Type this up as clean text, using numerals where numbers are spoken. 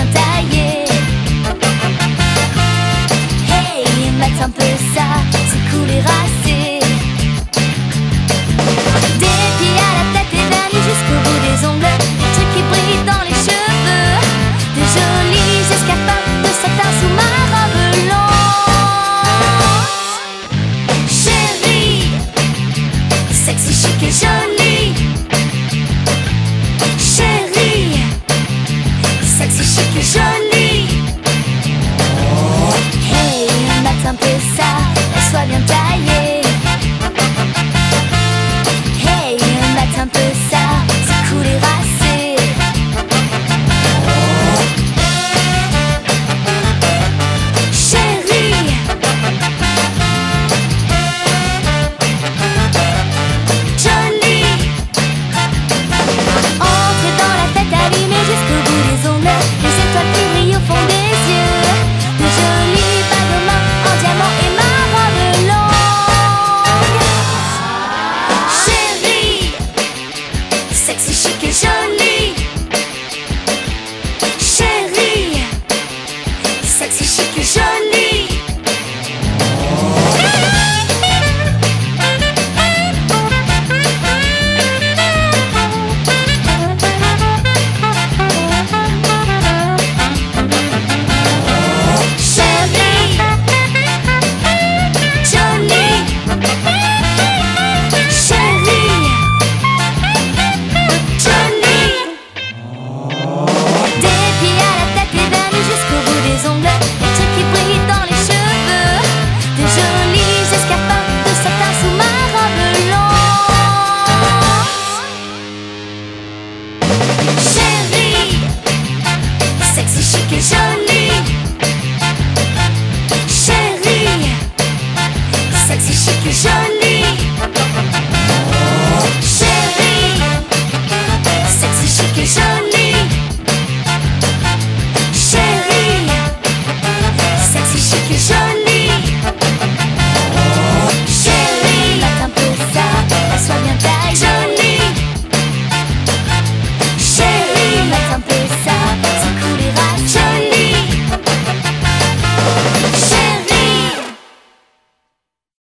bien taillé. Hey, mate un peu ça, c'est cool et racé. Des pieds à la tête et vernis jusqu'au bout des ongles, des trucs qui brillent dans les cheveux, de jolis escarpins de satin sous ma robe blanche. Chérie, sexy, chic et jolie. Chérie, sexy, chic et jolie. Hey, mate un peu ça, sois bien taillé. Hey, mate un peu ça, c'est cool et racé. Chérie, jolie. Entre dans la fête allumée jusqu'au bout des ongles, les étoiles qui brillent au fond des yeux, de jolis bagues aux mains en diamant et ma robe longue. Chérie, sexy, chic et jolie. Chérie, sexy, chic et jolie. Chérie, jolie. Chérie, jolie. Des pieds à la tête et vernis jusqu'au bout des ongles, des trucs qui brillent dans les cheveux, de jolis escarpins de satin sous ma robe blanche. Chérie, sexy, chic et jolie.